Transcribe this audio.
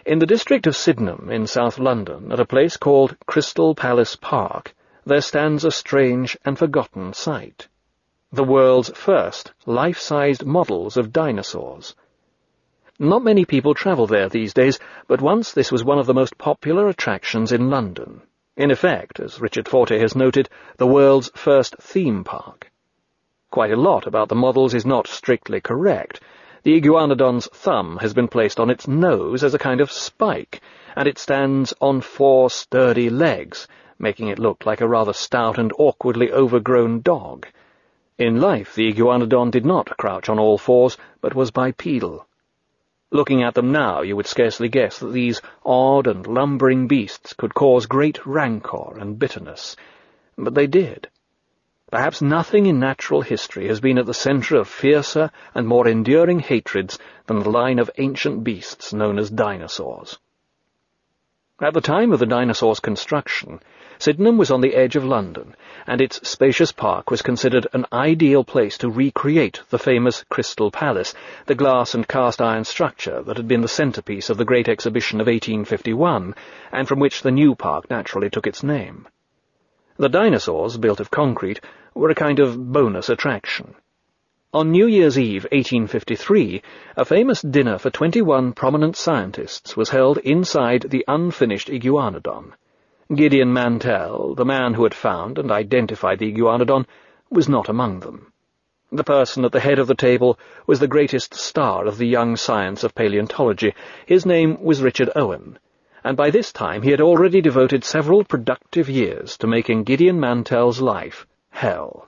In the district of Sydenham in South London, at a place called Crystal Palace Park, there stands a strange and forgotten sight. The world's first life-sized models of dinosaurs. Not many people travel there these days, but once this was one of the most popular attractions in London. In effect, as Richard Fortey has noted, the world's first theme park. Quite a lot about the models is not strictly correct. The iguanodon's thumb has been placed on its nose as a kind of spike, and it stands on 4 sturdy legs, making it look like a rather stout and awkwardly overgrown dog. In life, the iguanodon did not crouch on all fours, but was bipedal. Looking at them now, you would scarcely guess that these odd and lumbering beasts could cause great rancour and bitterness. But they did. Perhaps nothing in natural history has been at the centre of fiercer and more enduring hatreds than the line of ancient beasts known as dinosaurs. At the time of the dinosaurs' construction, Sydenham was on the edge of London, and its spacious park was considered an ideal place to recreate the famous Crystal Palace, the glass and cast-iron structure that had been the centrepiece of the Great Exhibition of 1851, and from which the new park naturally took its name. The dinosaurs, built of concrete, were a kind of bonus attraction. On New Year's Eve 1853, a famous dinner for 21 prominent scientists was held inside the unfinished iguanodon. Gideon Mantell, the man who had found and identified the iguanodon, was not among them. The person at the head of the table was the greatest star of the young science of paleontology. His name was Richard Owen, and by this time he had already devoted several productive years to making Gideon Mantell's life hell.